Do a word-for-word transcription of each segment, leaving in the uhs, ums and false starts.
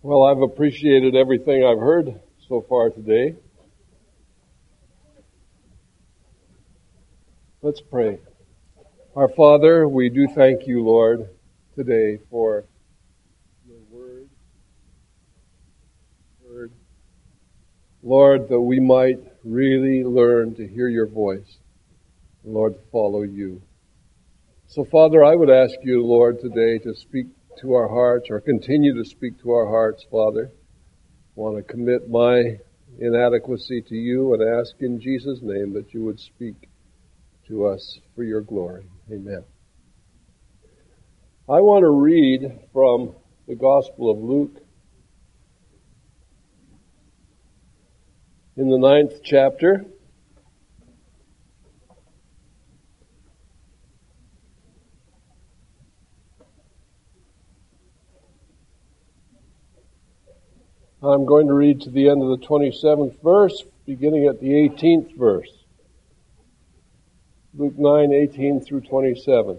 Well, I've appreciated everything I've heard so far today. Let's pray. Our Father, we do thank you, Lord, today for your word. word. Lord, that we might really learn to hear your voice. And Lord, to follow you. So, Father, I would ask you, Lord, today to speak to our hearts, or continue to speak to our hearts, Father. I want to commit my inadequacy to you and ask in Jesus' name that you would speak to us for your glory. Amen. I want to read from the Gospel of Luke in the ninth chapter. I'm going to read to the end of the twenty-seventh verse, beginning at the eighteenth verse. Luke nine, eighteen through twenty-seven.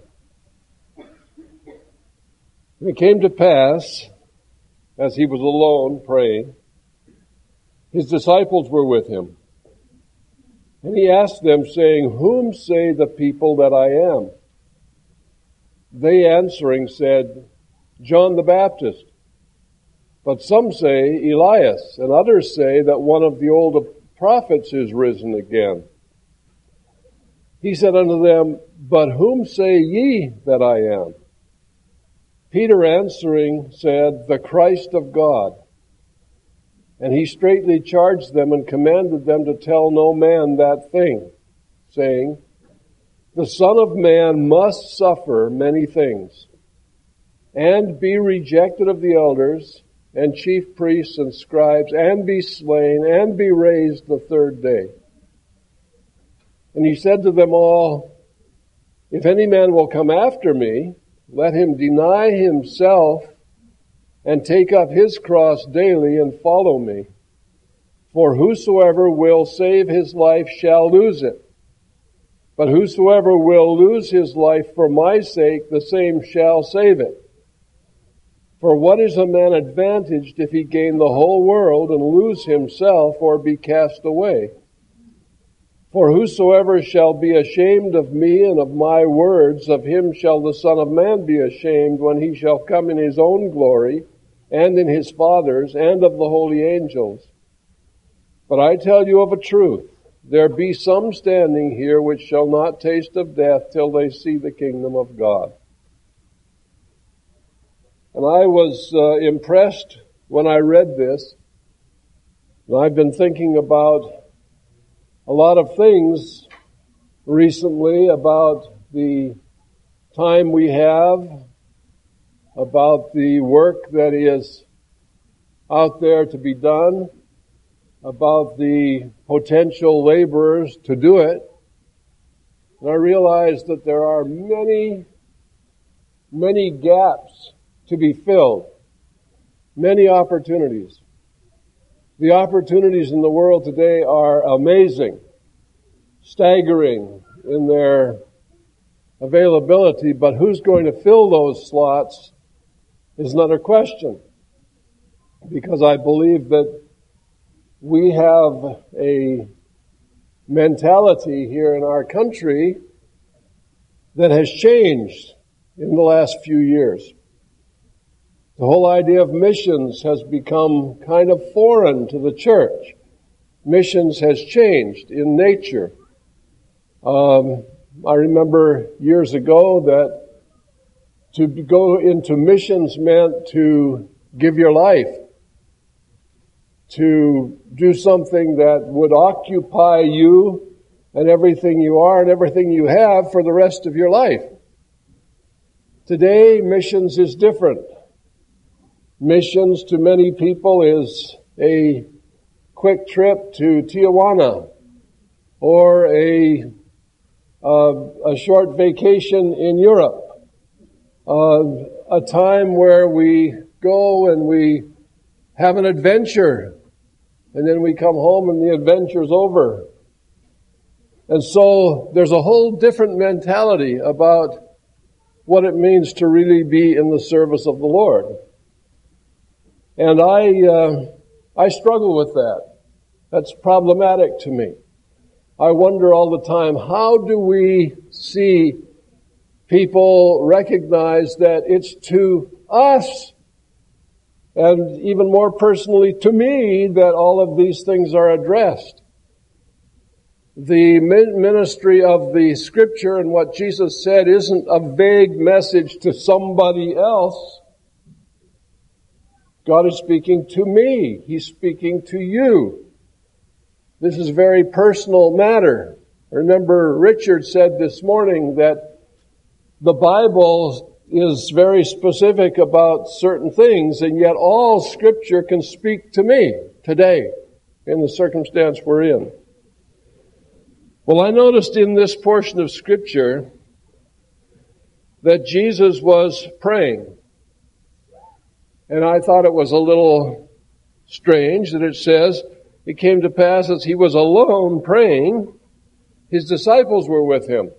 And it came to pass, as he was alone praying, his disciples were with him. And he asked them, saying, Whom say the people that I am? They answering said, John the Baptist. But some say Elias, and others say that one of the old prophets is risen again. He said unto them, But whom say ye that I am? Peter answering said, The Christ of God. And he straitly charged them and commanded them to tell no man that thing, saying, The Son of Man must suffer many things, and be rejected of the elders, and chief priests and scribes, and be slain, and be raised the third day. And he said to them all, If any man will come after me, let him deny himself, and take up his cross daily, and follow me. For whosoever will save his life shall lose it. But whosoever will lose his life for my sake, the same shall save it. For what is a man advantaged if he gain the whole world and lose himself or be cast away? For whosoever shall be ashamed of me and of my words, of him shall the Son of Man be ashamed when he shall come in his own glory and in his Father's and of the holy angels. But I tell you of a truth, there be some standing here which shall not taste of death till they see the kingdom of God. And I was uh, impressed when I read this. And I've been thinking about a lot of things recently about the time we have, about the work that is out there to be done, about the potential laborers to do it. And I realized that there are many, many gaps to be filled. Many opportunities. The opportunities in the world today are amazing, staggering in their availability, but who's going to fill those slots is another question. Because I believe that we have a mentality here in our country that has changed in the last few years. The whole idea of missions has become kind of foreign to the church. Missions has changed in nature. Um, I remember years ago that to go into missions meant to give your life, to do something that would occupy you and everything you are and everything you have for the rest of your life. Today, missions is different. Missions to many people is a quick trip to Tijuana or a uh, a short vacation in Europe, uh, a time where we go and we have an adventure and then we come home and the adventure's over. And so there's a whole different mentality about what it means to really be in the service of the Lord. And I, uh, I struggle with that. That's problematic to me. I wonder all the time, how do we see people recognize that it's to us, and even more personally to me, that all of these things are addressed? The ministry of the Scripture and what Jesus said isn't a vague message to somebody else. God is speaking to me. He's speaking to you. This is a very personal matter. Remember, Richard said this morning that the Bible is very specific about certain things, and yet all Scripture can speak to me today in the circumstance we're in. Well, I noticed in this portion of Scripture that Jesus was praying. And I thought it was a little strange that it says, it came to pass as he was alone praying, his disciples were with him.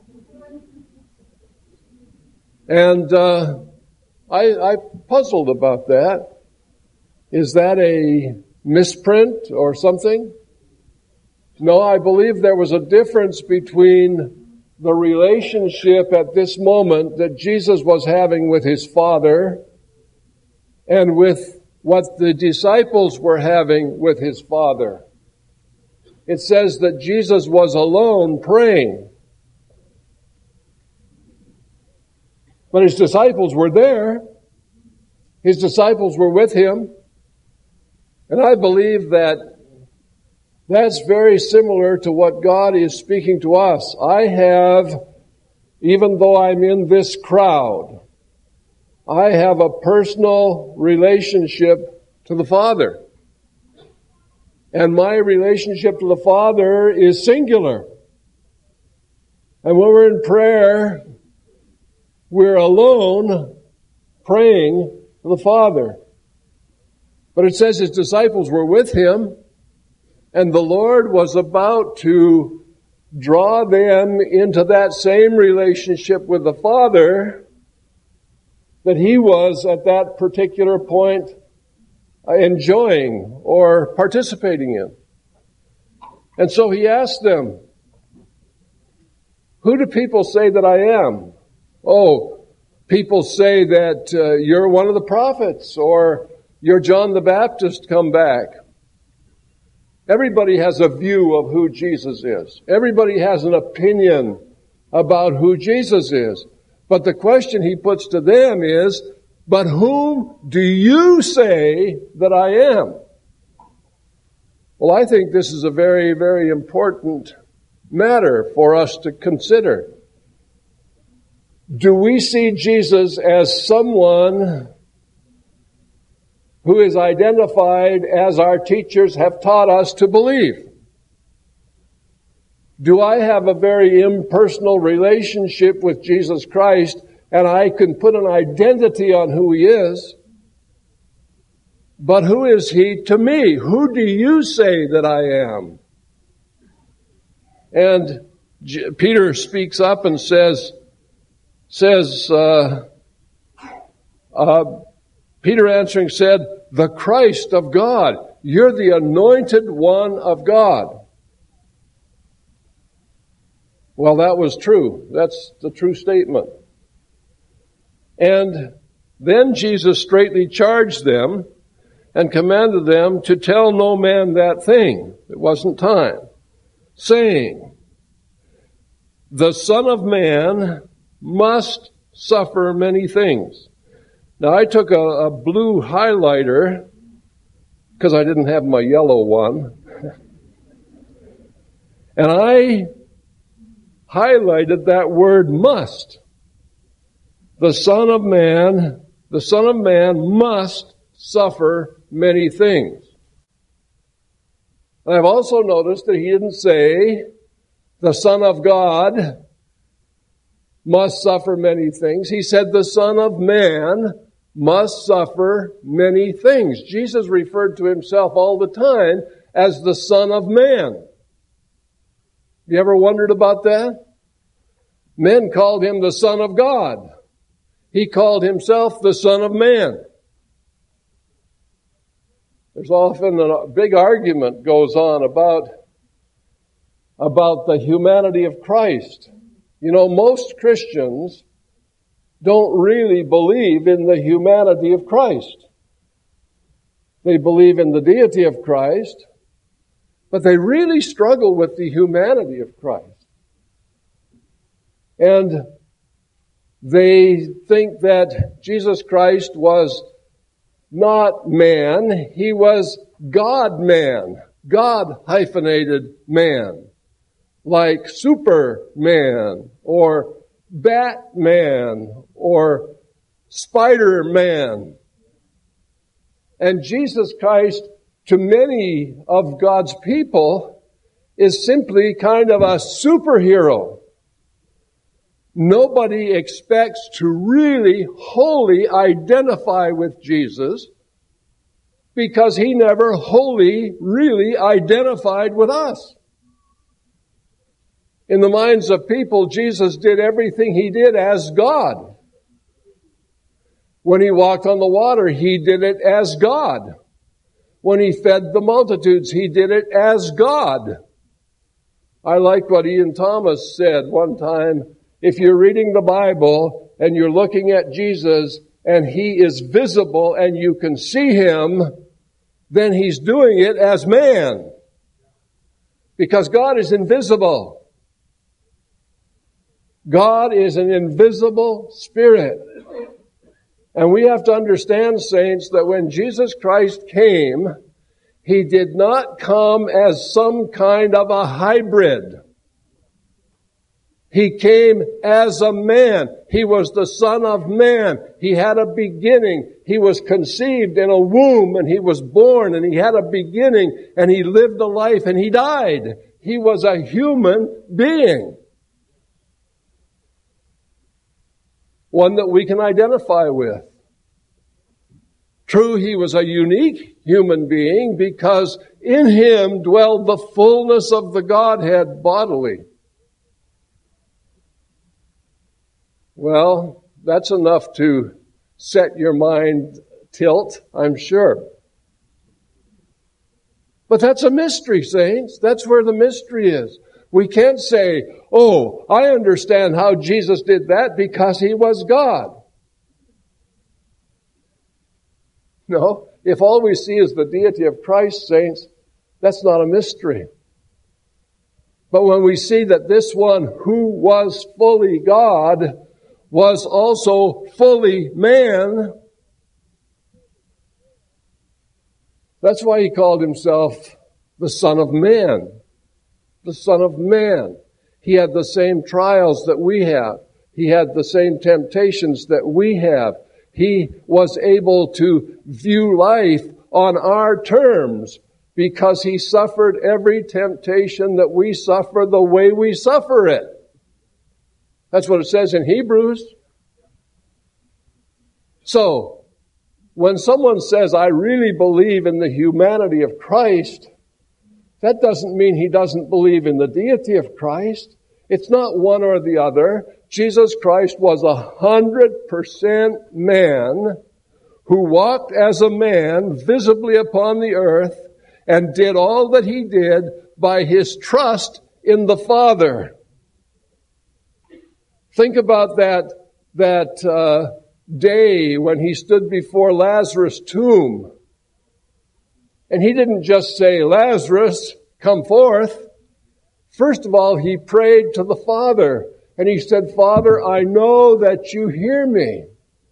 And uh, I, I puzzled about that. Is that a misprint or something? No, I believe there was a difference between the relationship at this moment that Jesus was having with his Father and with what the disciples were having with his Father. It says that Jesus was alone praying. But his disciples were there. His disciples were with him. And I believe that that's very similar to what God is speaking to us. I have, even though I'm in this crowd, I have a personal relationship to the Father. And my relationship to the Father is singular. And when we're in prayer, we're alone praying to the Father. But it says his disciples were with him, and the Lord was about to draw them into that same relationship with the Father that he was at that particular point enjoying or participating in. And so he asked them, who do people say that I am? Oh, people say that uh, you're one of the prophets, or you're John the Baptist come back. Everybody has a view of who Jesus is. Everybody has an opinion about who Jesus is. But the question he puts to them is, but whom do you say that I am? Well, I think this is a very, very important matter for us to consider. Do we see Jesus as someone who is identified as our teachers have taught us to believe? Do I have a very impersonal relationship with Jesus Christ, and I can put an identity on who he is? But who is he to me? Who do you say that I am? And J- Peter speaks up and says, says, uh, uh, Peter answering said, the Christ of God. You're the anointed one of God. Well, that was true. That's the true statement. And then Jesus straightly charged them and commanded them to tell no man that thing. It wasn't time. Saying, the Son of Man must suffer many things. Now, I took a, a blue highlighter because I didn't have my yellow one. And I highlighted that word must. The Son of Man, the Son of Man must suffer many things. And I've also noticed that he didn't say the Son of God must suffer many things. He said the Son of Man must suffer many things. Jesus referred to himself all the time as the Son of Man. You ever wondered about that? Men called him the Son of God. He called himself the Son of Man. There's often a big argument goes on about, about the humanity of Christ. You know, most Christians don't really believe in the humanity of Christ. They believe in the deity of Christ, but they really struggle with the humanity of Christ. And they think that Jesus Christ was not man, he was God-man, God-hyphenated man, like Superman or Batman or Spider-Man. And Jesus Christ, to many of God's people, is simply kind of a superhero. Nobody expects to really wholly identify with Jesus because he never wholly really identified with us. In the minds of people, Jesus did everything he did as God. When he walked on the water, he did it as God. When he fed the multitudes, he did it as God. I like what Ian Thomas said one time. If you're reading the Bible and you're looking at Jesus and he is visible and you can see him, then he's doing it as man. Because God is invisible. God is an invisible spirit. And we have to understand, saints, that when Jesus Christ came, he did not come as some kind of a hybrid. He came as a man. He was the Son of Man. He had a beginning. He was conceived in a womb and he was born and he had a beginning and he lived a life and he died. He was a human being. One that we can identify with. True, he was a unique human being because in him dwelled the fullness of the Godhead bodily. Well, that's enough to set your mind tilt, I'm sure. But that's a mystery, saints. That's where the mystery is. We can't say, oh, I understand how Jesus did that because he was God. No, if all we see is the deity of Christ, saints, that's not a mystery. But when we see that this one who was fully God was also fully man, that's why he called himself the Son of Man. The Son of Man. He had the same trials that we have. He had the same temptations that we have. He was able to view life on our terms because he suffered every temptation that we suffer the way we suffer it. That's what it says in Hebrews. So, when someone says, I really believe in the humanity of Christ, that doesn't mean he doesn't believe in the deity of Christ. It's not one or the other. Jesus Christ was a hundred percent man who walked as a man visibly upon the earth and did all that he did by his trust in the Father. Think about that, that uh, day when he stood before Lazarus' tomb. And he didn't just say, Lazarus, come forth. First of all, he prayed to the Father. And he said, Father, I know that you hear me.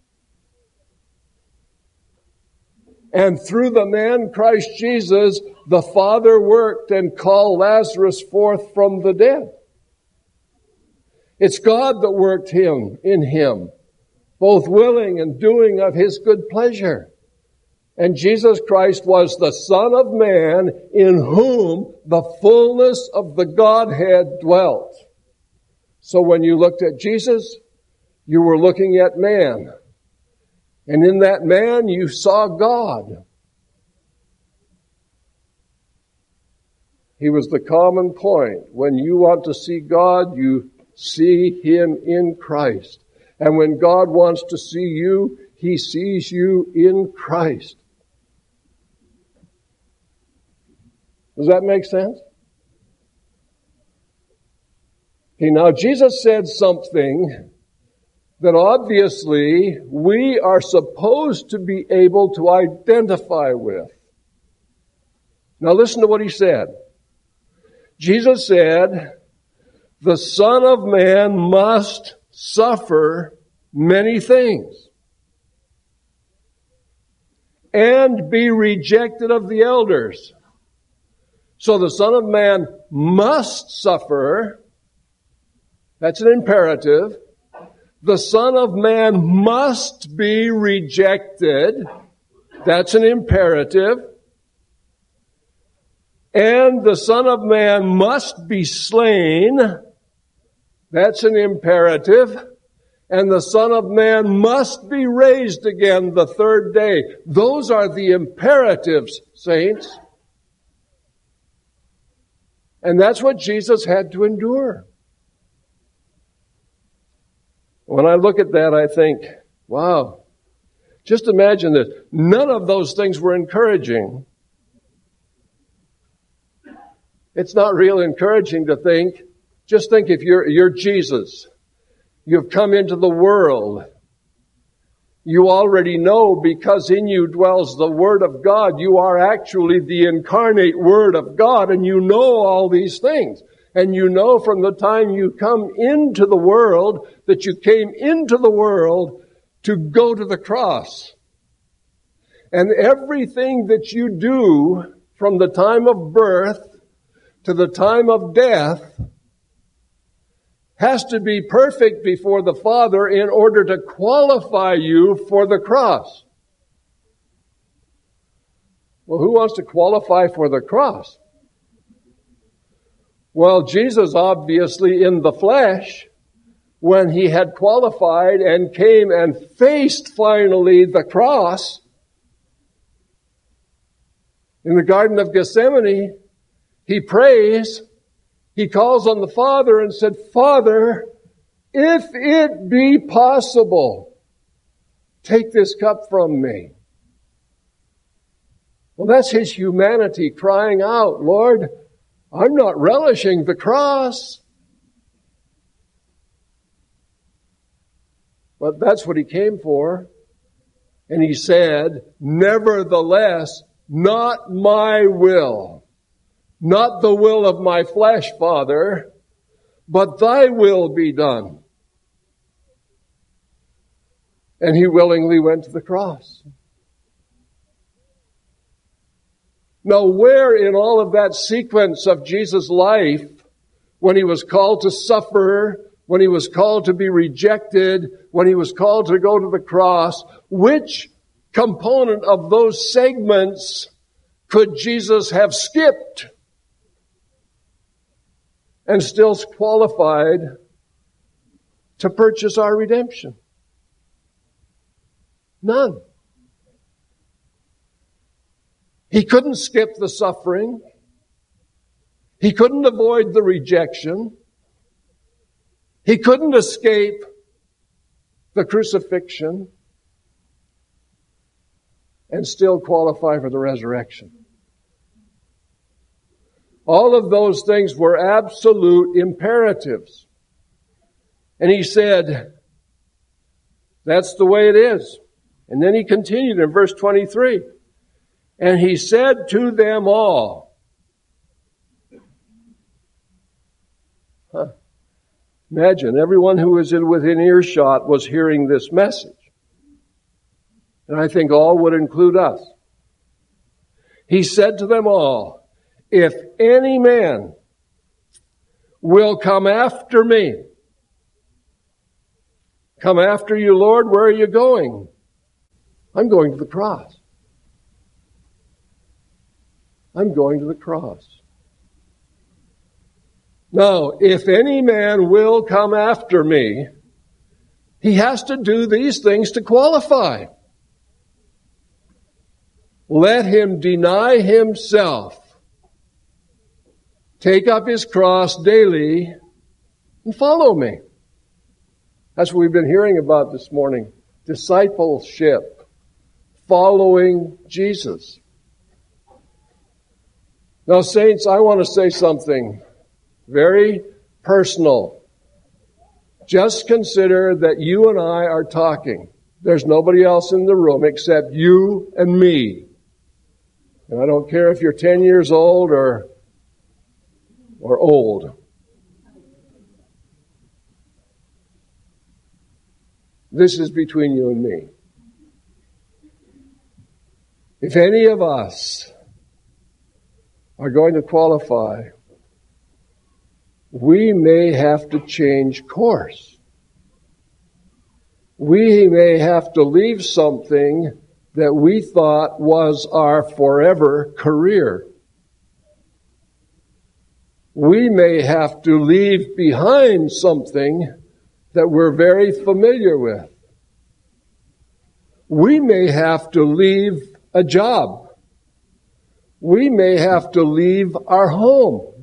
And through the man Christ Jesus, the Father worked and called Lazarus forth from the dead. It's God that worked him in him, both willing and doing of his good pleasure. And Jesus Christ was the Son of Man in whom the fullness of the Godhead dwelt. So when you looked at Jesus, you were looking at man. And in that man, you saw God. He was the common point. When you want to see God, you see him in Christ. And when God wants to see you, he sees you in Christ. Does that make sense? Okay, now Jesus said something that obviously we are supposed to be able to identify with. Now listen to what he said. Jesus said, the Son of Man must suffer many things and be rejected of the elders. So the Son of Man must suffer. That's an imperative. The Son of Man must be rejected. That's an imperative. And the Son of Man must be slain. That's an imperative. And the Son of Man must be raised again the third day. Those are the imperatives, saints. And that's what Jesus had to endure. When I look at that, I think, wow, just imagine this. None of those things were encouraging. It's not real encouraging to think, just think if you're, you're Jesus. You've come into the world. You already know because in you dwells the Word of God. You are actually the incarnate Word of God, and you know all these things. And you know from the time you come into the world that you came into the world to go to the cross. And everything that you do from the time of birth to the time of death has to be perfect before the Father in order to qualify you for the cross. Well, who wants to qualify for the cross? Well, Jesus obviously in the flesh, when he had qualified and came and faced finally the cross in the Garden of Gethsemane, he prays, he calls on the Father and said, Father, if it be possible, take this cup from me. Well, that's his humanity crying out, Lord, I'm not relishing the cross. But that's what he came for. And he said, nevertheless, not my will, not the will of my flesh, Father, but thy will be done. And he willingly went to the cross. Now, where in all of that sequence of Jesus' life, when he was called to suffer, when he was called to be rejected, when he was called to go to the cross, which component of those segments could Jesus have skipped and still qualified to purchase our redemption? None. He couldn't skip the suffering. He couldn't avoid the rejection. He couldn't escape the crucifixion and still qualify for the resurrection. All of those things were absolute imperatives. And he said, that's the way it is. And then he continued in verse twenty-three. And he said to them all, huh. Imagine, everyone who was in within earshot was hearing this message. And I think all would include us. He said to them all, if any man will come after me, come after you, Lord, where are you going? I'm going to the cross. I'm going to the cross. Now, if any man will come after me, he has to do these things to qualify. Let him deny himself, take up his cross daily, and follow me. That's what we've been hearing about this morning. Discipleship. Following Jesus. Now, saints, I want to say something very personal. Just consider that you and I are talking. There's nobody else in the room except you and me. And I don't care if you're ten years old or, or old. This is between you and me. If any of us are going to qualify, we may have to change course. We may have to leave something that we thought was our forever career. We may have to leave behind something that we're very familiar with. We may have to leave a job. We may have to leave our home.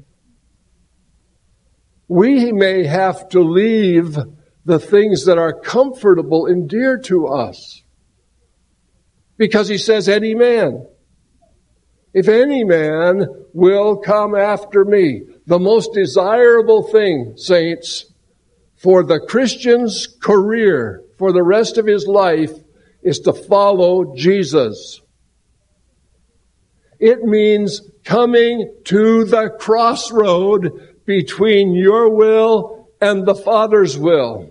We may have to leave the things that are comfortable and dear to us. Because he says, any man, if any man will come after me, the most desirable thing, saints, for the Christian's career, for the rest of his life, is to follow Jesus. It means coming to the crossroad between your will and the Father's will.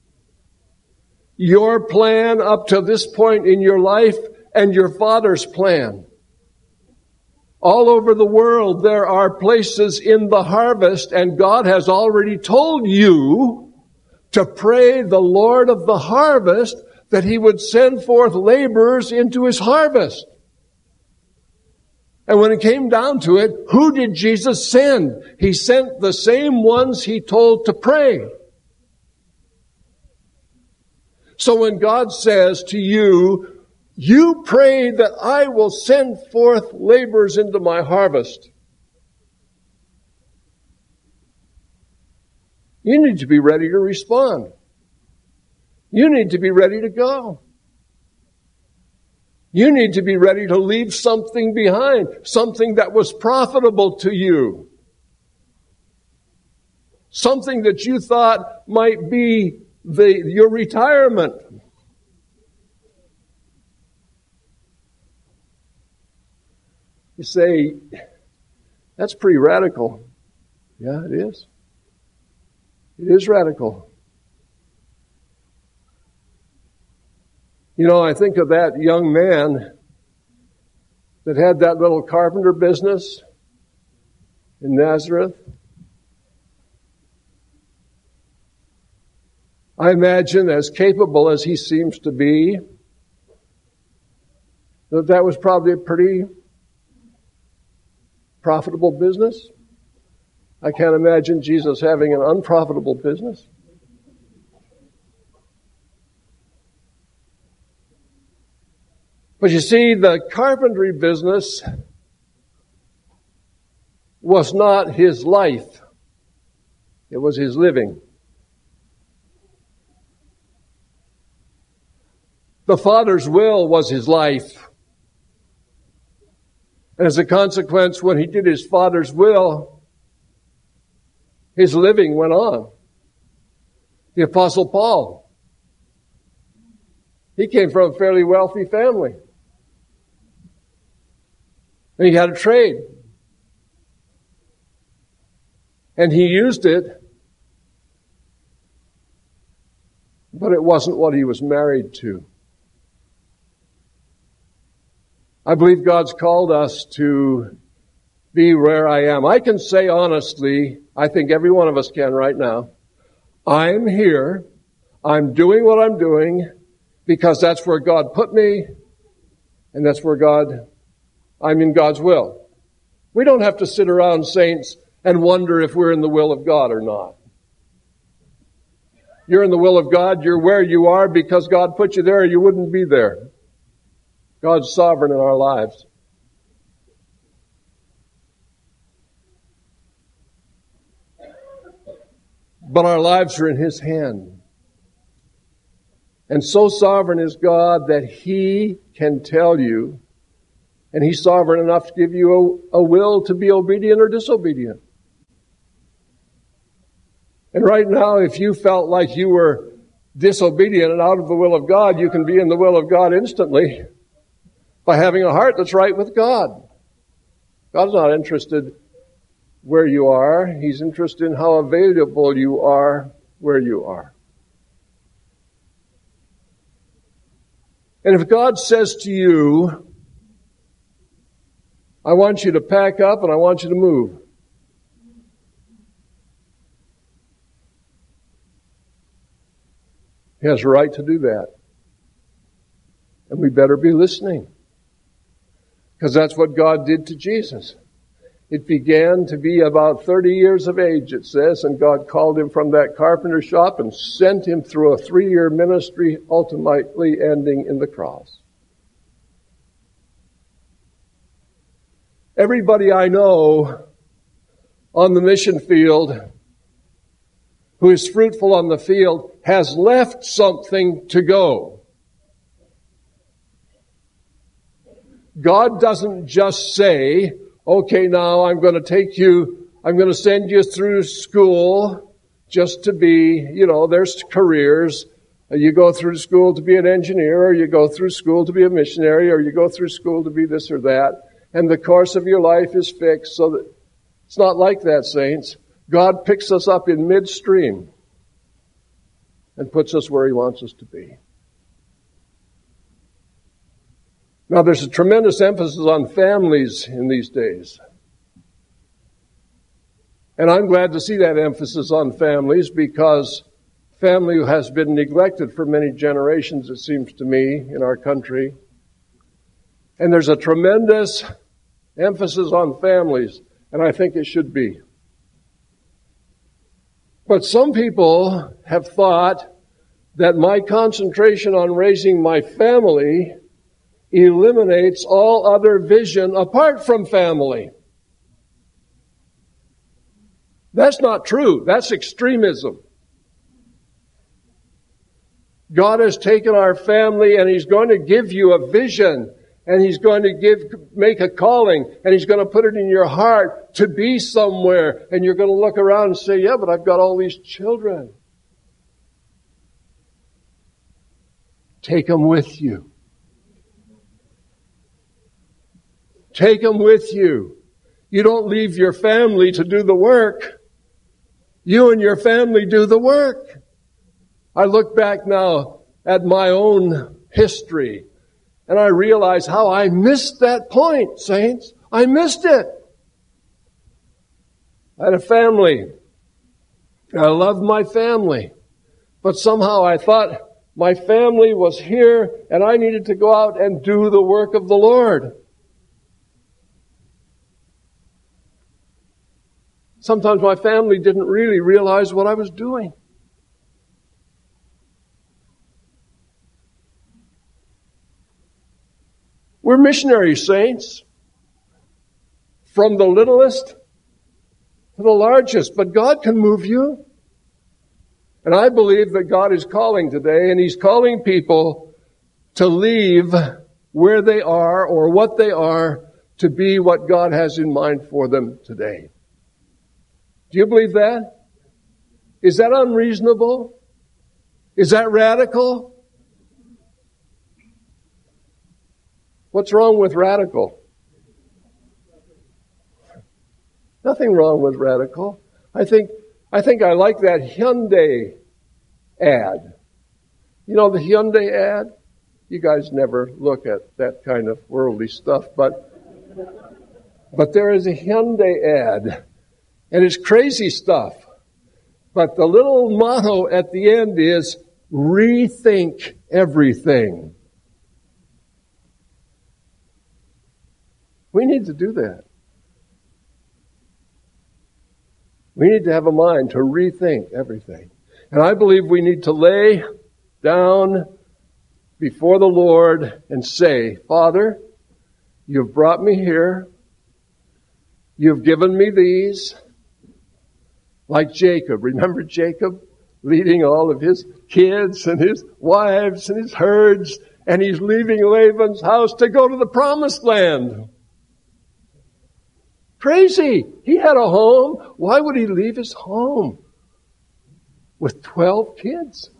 Your plan up to this point in your life and your Father's plan. All over the world there are places in the harvest, and God has already told you to pray the Lord of the harvest that He would send forth laborers into His harvest. And when it came down to it, who did Jesus send? He sent the same ones He told to pray. So when God says to you, you pray that I will send forth laborers into my harvest, you need to be ready to respond. You need to be ready to go. You need to be ready to leave something behind, something that was profitable to you. Something that you thought might be the, your retirement. You say, that's pretty radical. Yeah, it is. It is radical. You know, I think of that young man that had that little carpenter business in Nazareth. I imagine, as capable as he seems to be, that that was probably a pretty profitable business. I can't imagine Jesus having an unprofitable business. But you see, the carpentry business was not his life. It was his living. The Father's will was his life. And as a consequence, when he did his Father's will, his living went on. The Apostle Paul, he came from a fairly wealthy family. And he had a trade. And he used it, but it wasn't what he was married to. I believe God's called us to be where I am. I can say honestly, I think every one of us can right now, I'm here, I'm doing what I'm doing, because that's where God put me, and that's where God, I'm in God's will. We don't have to sit around, saints, and wonder if we're in the will of God or not. You're in the will of God, you're where you are because God put you there, or you wouldn't be there. God's sovereign in our lives. But our lives are in His hand. And so sovereign is God that He can tell you And He's sovereign enough to give you a, a will to be obedient or disobedient. And right now, if you felt like you were disobedient and out of the will of God, you can be in the will of God instantly by having a heart that's right with God. God's not interested where you are. He's interested in how available you are where you are. And if God says to you, I want you to pack up and I want you to move, He has a right to do that. And we better be listening. Because that's what God did to Jesus. It began to be about thirty years of age, it says, and God called him from that carpenter shop and sent him through a three-year ministry, ultimately ending in the cross. Everybody I know on the mission field who is fruitful on the field has left something to go. God doesn't just say, okay, now I'm going to take you, I'm going to send you through school just to be, you know, there's careers. You go through school to be an engineer, or you go through school to be a missionary, or you go through school to be this or that. And the course of your life is fixed, so that it's not like that, saints. God picks us up in midstream and puts us where He wants us to be. Now, there's a tremendous emphasis on families in these days. And I'm glad to see that emphasis on families, because family has been neglected for many generations, it seems to me, in our country. And there's a tremendous emphasis on families, and I think it should be. But some people have thought that my concentration on raising my family eliminates all other vision apart from family. That's not true. That's extremism. God has taken our family and He's going to give you a vision, and He's going to give, make a calling, and He's going to put it in your heart to be somewhere, and you're going to look around and say, yeah, but I've got all these children. Take them with you. Take them with you. You don't leave your family to do the work. You and your family do the work. I look back now at my own history, and I realize how I missed that point, saints. I missed it. I had a family. I loved my family. But somehow I thought my family was here, and I needed to go out and do the work of the Lord. Sometimes my family didn't really realize what I was doing. We're missionary saints, from the littlest to the largest, but God can move you. And I believe that God is calling today, and He's calling people to leave where they are or what they are to be what God has in mind for them today. Do you believe that? Is that unreasonable? Is that radical? What's wrong with radical? Nothing wrong with radical. I think I think I like that Hyundai ad. You know the Hyundai ad? You guys never look at that kind of worldly stuff, but but there is a Hyundai ad. And it's crazy stuff. But the little motto at the end is, rethink everything. We need to do that. We need to have a mind to rethink everything. And I believe we need to lay down before the Lord and say, Father, you've brought me here. You've given me these. Like Jacob. Remember Jacob leading all of his kids and his wives and his herds, and he's leaving Laban's house to go to the promised land. Crazy. He had a home. Why would he leave his home with twelve kids?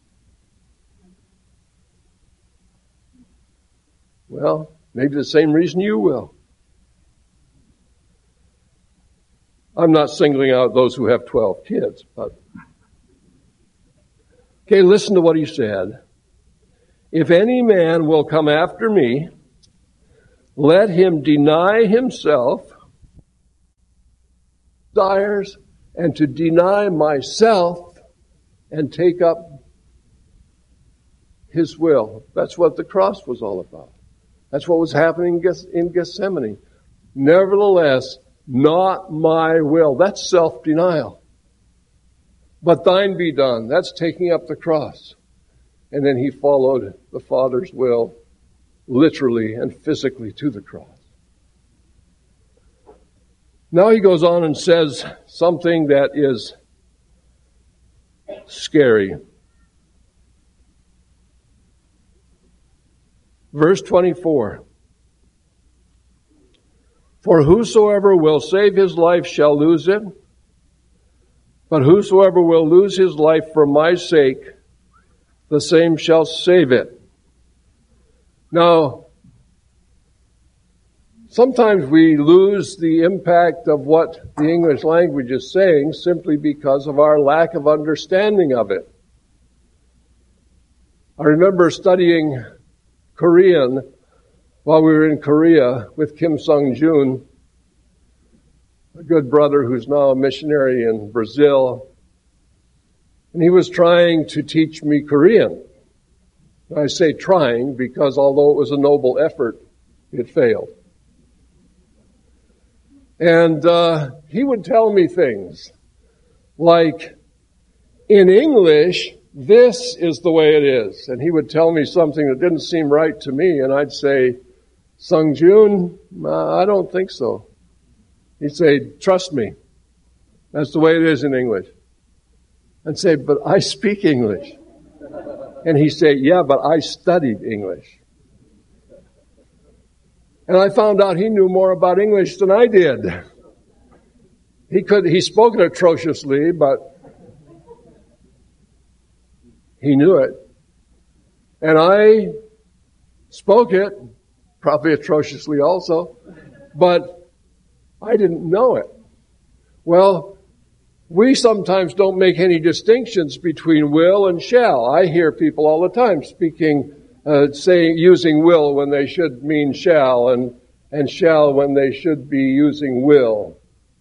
Well, maybe the same reason you will. I'm not singling out those who have twelve kids, but okay, listen to what he said. If any man will come after me, let him deny himself, desires, and to deny myself and take up his will. That's what the cross was all about. That's what was happening in Gethsemane. Nevertheless, not my will. That's self-denial. But thine be done. That's taking up the cross. And then he followed the Father's will literally and physically to the cross. Now he goes on and says something that is scary. Verse twenty-four. For whosoever will save his life shall lose it, but whosoever will lose his life for my sake, the same shall save it. Now, sometimes we lose the impact of what the English language is saying simply because of our lack of understanding of it. I remember studying Korean while we were in Korea with Kim Sung-jun, a good brother who's now a missionary in Brazil. And he was trying to teach me Korean. I say trying because although it was a noble effort, it failed. And uh, he would tell me things like, in English, this is the way it is. And he would tell me something that didn't seem right to me, and I'd say, Sung-jun, uh, I don't think so. He'd say, trust me. That's the way it is in English. I'd say, but I speak English. And he'd say, yeah, but I studied English. And I found out he knew more about English than I did. He could, he spoke it atrociously, but he knew it. And I spoke it probably atrociously also, but I didn't know it. Well, we sometimes don't make any distinctions between will and shall. I hear people all the time speaking, uh, saying, using will when they should mean shall, and, and shall when they should be using will.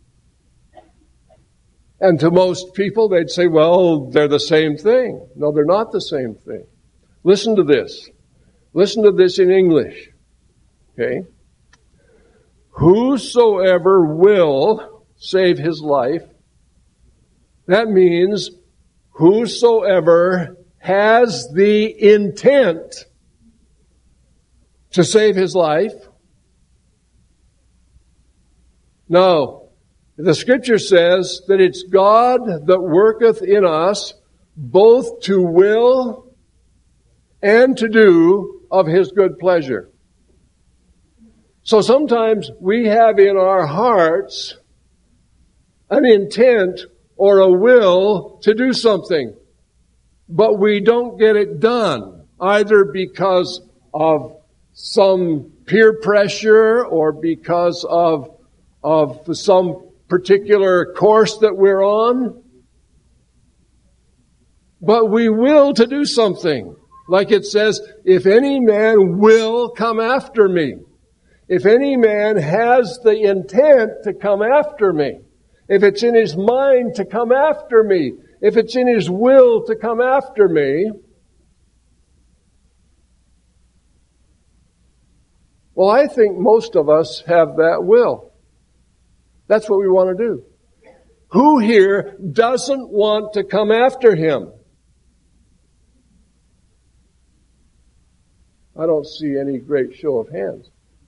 And to most people, they'd say, well, they're the same thing. No, they're not the same thing. Listen to this. Listen to this in English. Okay? Whosoever will save his life, that means whosoever has the intent to save his life. No, the scripture says that it's God that worketh in us both to will and to do of his good pleasure. So sometimes we have in our hearts an intent or a will to do something, but we don't get it done, either because of some peer pressure or because of, of some particular course that we're on. But we will to do something. Like it says, if any man will come after me. If any man has the intent to come after me, if it's in his mind to come after me, if it's in his will to come after me, well, I think most of us have that will. That's what we want to do. Who here doesn't want to come after him? I don't see any great show of hands.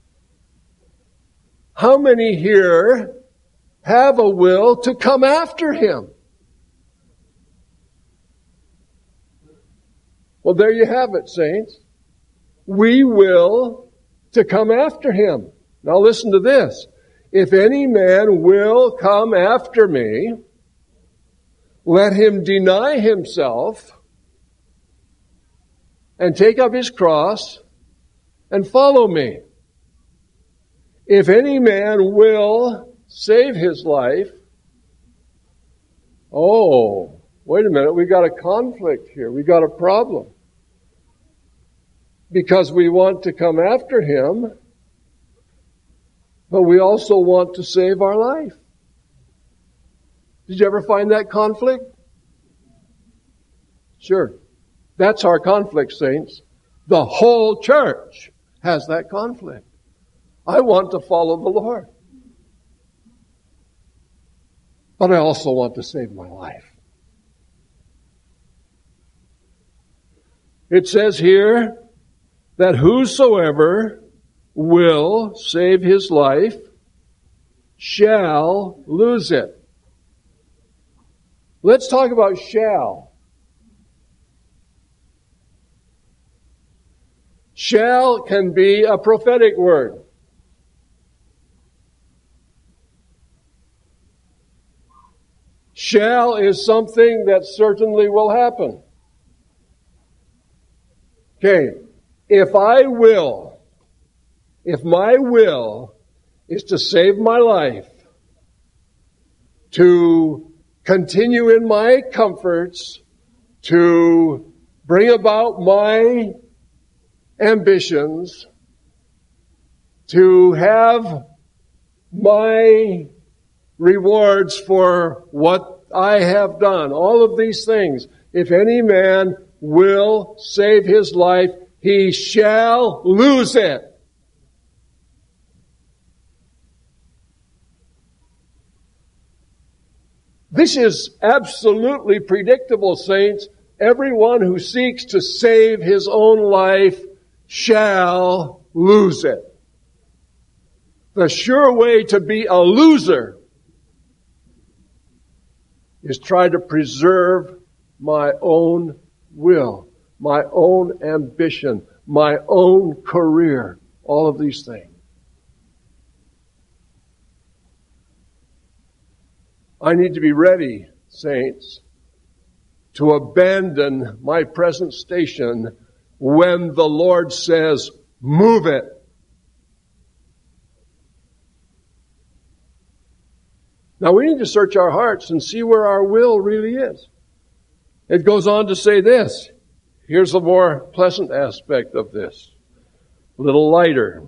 How many here have a will to come after him? Well, there you have it, saints. we will to come after him. Now listen to this. If any man will come after me, let him deny himself and take up his cross and follow me. If any man will save his life, oh, wait a minute, we got a conflict here. We got a problem. Because we want to come after him, but we also want to save our life. Did you ever find that conflict? Sure. That's our conflict, saints. The whole church has that conflict. I want to follow the Lord. But I also want to save my life. It says here that whosoever will save his life shall lose it. Let's talk about shall. Shall can be a prophetic word. Shall is something that certainly will happen. Okay, if I will, if my will is to save my life, to continue in my comforts, to bring about my ambitions, to have my rewards for what I have done, all of these things, if any man will save his life, he shall lose it. This is absolutely predictable, saints. Everyone who seeks to save his own life shall lose it. The sure way to be a loser is try to preserve my own will, my own ambition, my own career, all of these things. I need to be ready, saints, to abandon my present station when the Lord says, move it. Now we need to search our hearts and see where our will really is. It goes on to say this. Here's a more pleasant aspect of this. A little lighter.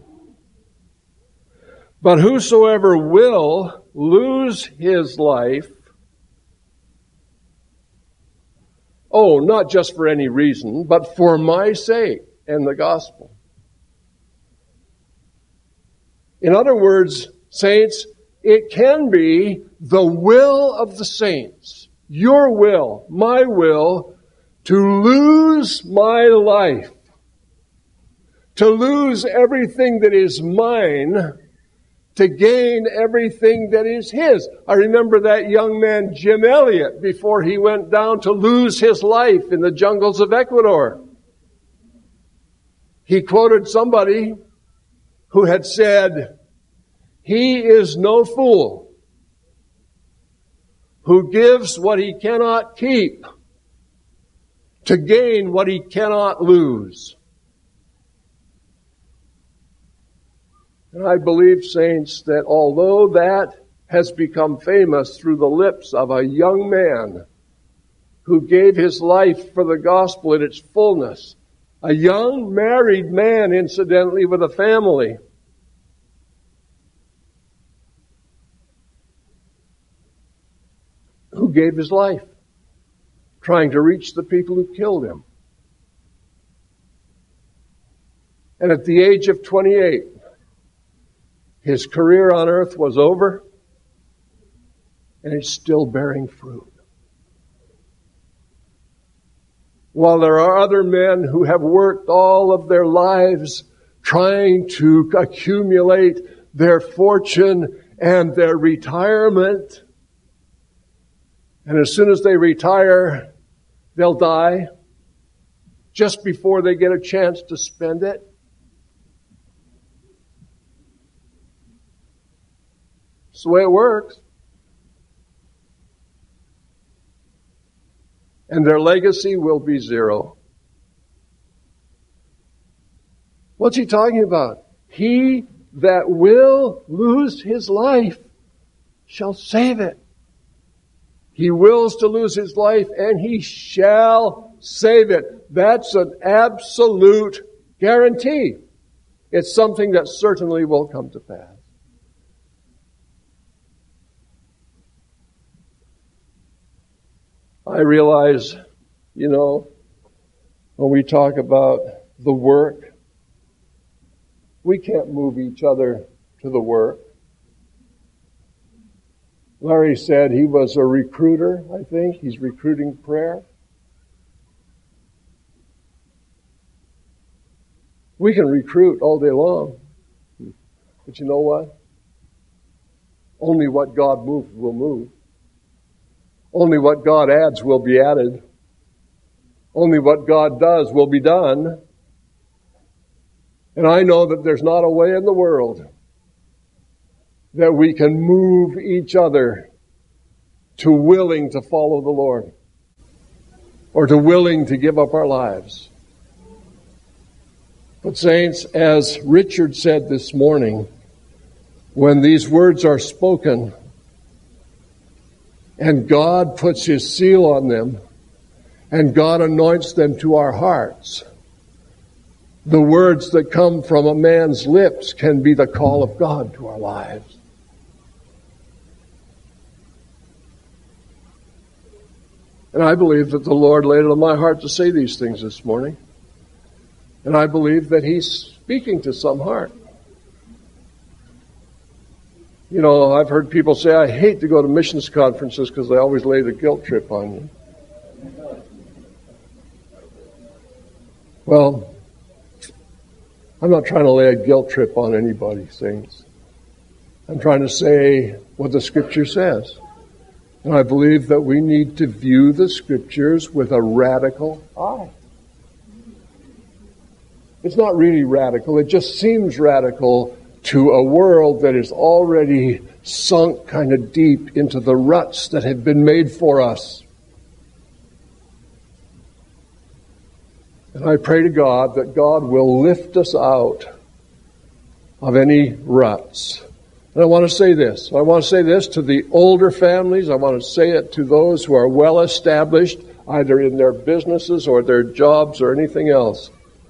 But whosoever will lose his life, oh, not just for any reason, but for my sake and the gospel. In other words, saints, it can be the will of the saints, your will, my will, to lose my life, to lose everything that is mine, to gain everything that is his. I remember that young man, Jim Elliot, before he went down to lose his life in the jungles of Ecuador. He quoted somebody who had said, "He is no fool who gives what he cannot keep to gain what he cannot lose." And I believe, saints, that although that has become famous through the lips of a young man who gave his life for the gospel in its fullness, a young married man, incidentally, with a family, who gave his life trying to reach the people who killed him. And at the age of twenty-eight, his career on earth was over, and it's still bearing fruit. While there are other men who have worked all of their lives trying to accumulate their fortune and their retirement, and as soon as they retire, they'll die. just before they get a chance to spend it? It's the way it works. And their legacy will be zero. What's he talking about? He that will lose his life shall save it. He wills to lose his life, and he shall save it. That's an absolute guarantee. It's something that certainly will come to pass. I realize, you know, when we talk about the work, we can't move each other to the work. Larry said he was a recruiter, I think. He's recruiting prayer. We can recruit all day long. But you know what? Only what God moves will move. Only what God adds will be added. Only what God does will be done. And I know that there's not a way in the world that we can move each other to willing to follow the Lord or to willing to give up our lives. But saints, as Richard said this morning, when these words are spoken and God puts His seal on them and God anoints them to our hearts, the words that come from a man's lips can be the call of God to our lives. And I believe that the Lord laid it on my heart to say these things this morning. And I believe that He's speaking to some heart. You know, I've heard people say, I hate to go to missions conferences because they always lay the guilt trip on you. Well, I'm not trying to lay a guilt trip on anybody, saints. I'm trying to say what the Scripture says. And I believe that we need to view the Scriptures with a radical eye. It's not really radical. It just seems radical to a world that is already sunk kind of deep into the ruts that have been made for us. And I pray to God that God will lift us out of any ruts. And I want to say this. I want to say this to the older families. I want to say it to those who are well established, either in their businesses or their jobs or anything else.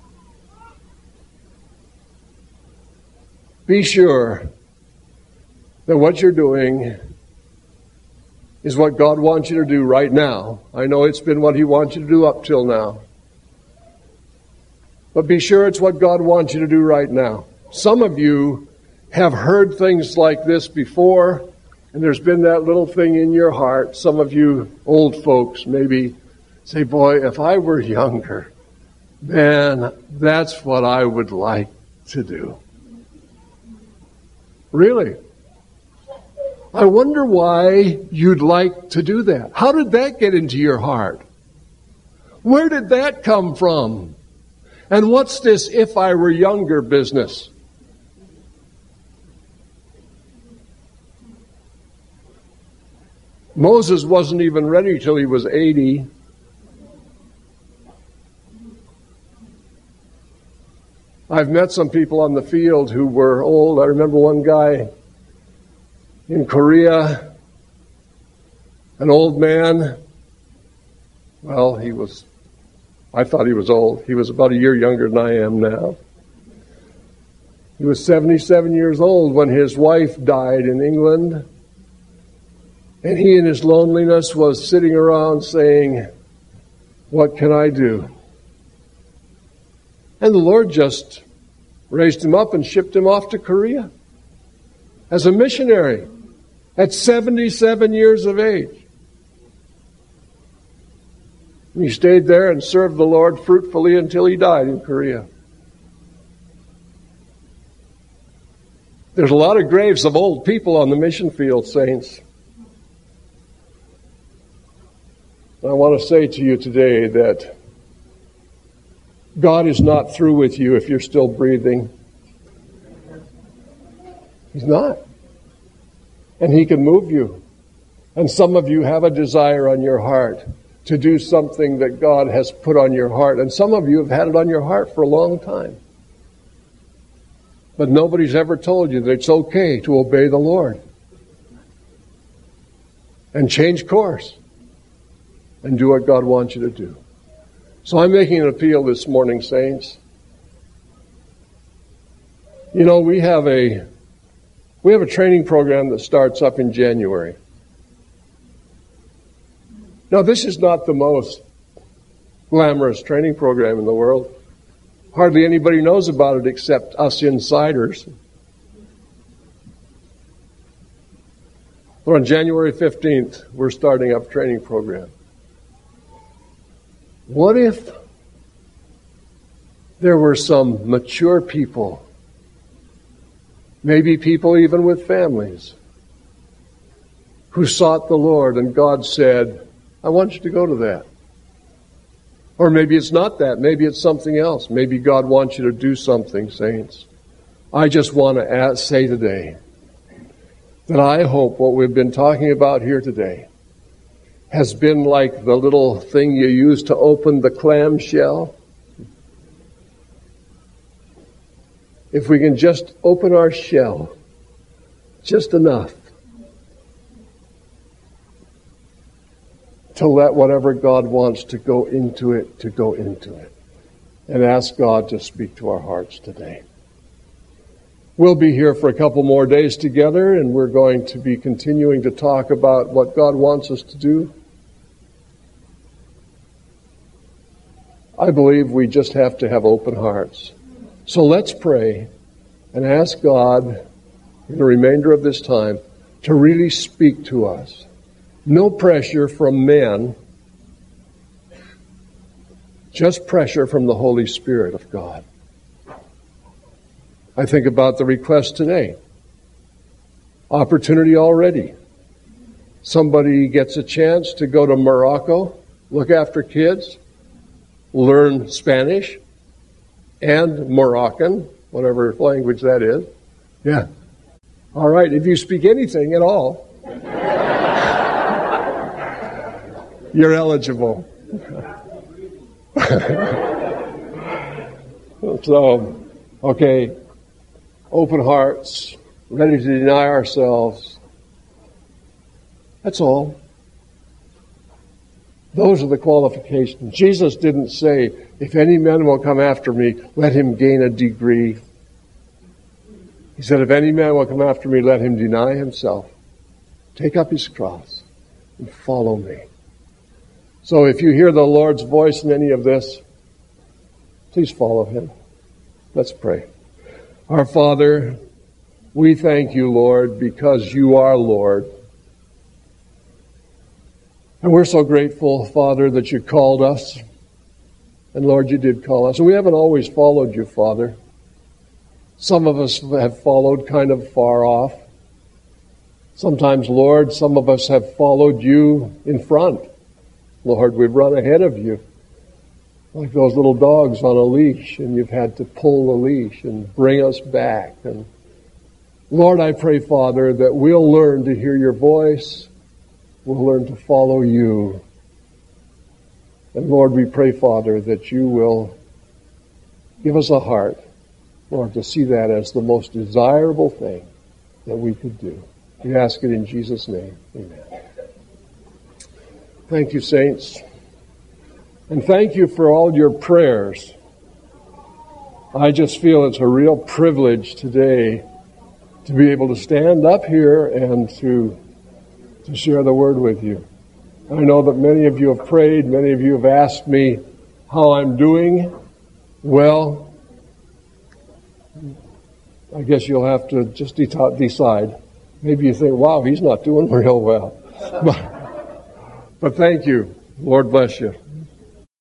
Be sure that what you're doing is what God wants you to do right now. I know it's been what He wants you to do up till now. But be sure it's what God wants you to do right now. Some of you have heard things like this before, and there's been that little thing in your heart. Some of you old folks maybe say, boy, if I were younger, man, that's what I would like to do. Really? I wonder why you'd like to do that. How did that get into your heart? Where did that come from? And what's this if I were younger business? Moses wasn't even ready till he was eighty. I've met some people on the field who were old. I remember one guy in Korea, an old man. Well, he was, I thought he was old. He was about a year younger than I am now. He was seventy-seven years old when his wife died in England. And he in his loneliness was sitting around saying, what can I do? And the Lord just raised him up and shipped him off to Korea as a missionary at seventy-seven years of age. And he stayed there and served the Lord fruitfully until he died in Korea. There's a lot of graves of old people on the mission field, saints. I want to say to you today that God is not through with you if you're still breathing. He's not. And He can move you. And some of you have a desire on your heart to do something that God has put on your heart. And some of you have had it on your heart for a long time. But nobody's ever told you that it's okay to obey the Lord and change course and do what God wants you to do. So I'm making an appeal this morning, saints. You know, we have a we have a training program that starts up in January. Now, this is not the most glamorous training program in the world. Hardly anybody knows about it except us insiders. But on January fifteenth, we're starting up a training program. What if there were some mature people, maybe people even with families, who sought the Lord and God said, I want you to go to that. Or maybe it's not that. Maybe it's something else. Maybe God wants you to do something, saints. I just want to ask, say today that I hope what we've been talking about here today has been like the little thing you use to open the clamshell. If we can just open our shell just enough to let whatever God wants to go into it, to go into it. And ask God to speak to our hearts today. We'll be here for a couple more days together, and we're going to be continuing to talk about what God wants us to do. I believe we just have to have open hearts. So let's pray and ask God in the remainder of this time to really speak to us. No pressure from men, just pressure from the Holy Spirit of God. I think about the request today. Opportunity already. Somebody gets a chance to go to Morocco, look after kids, learn Spanish and Moroccan, whatever language that is. Yeah. All right, if you speak anything at all, you're eligible. So, okay, open hearts, ready to deny ourselves. That's all. Those are the qualifications. Jesus didn't say, if any man will come after me, let him gain a degree. He said, if any man will come after me, let him deny himself, take up his cross, and follow me. So if you hear the Lord's voice in any of this, please follow him. Let's pray. Our Father, we thank you, Lord, because you are Lord. And we're so grateful, Father, that you called us. And Lord, you did call us. And we haven't always followed you, Father. Some of us have followed kind of far off. Sometimes, Lord, some of us have followed you in front. Lord, we've run ahead of you like those little dogs on a leash, and you've had to pull the leash and bring us back. And Lord, I pray, Father, that we'll learn to hear your voice. We'll learn to follow you. And Lord, we pray, Father, that you will give us a heart, Lord, to see that as the most desirable thing that we could do. We ask it in Jesus' name. Amen. Thank you, saints. And thank you for all your prayers. I just feel it's a real privilege today to be able to stand up here and to, to share the word with you. I know that many of you have prayed, many of you have asked me how I'm doing. Well, I guess you'll have to just de- decide. Maybe you think, wow, he's not doing real well. But, but thank you. Lord bless you.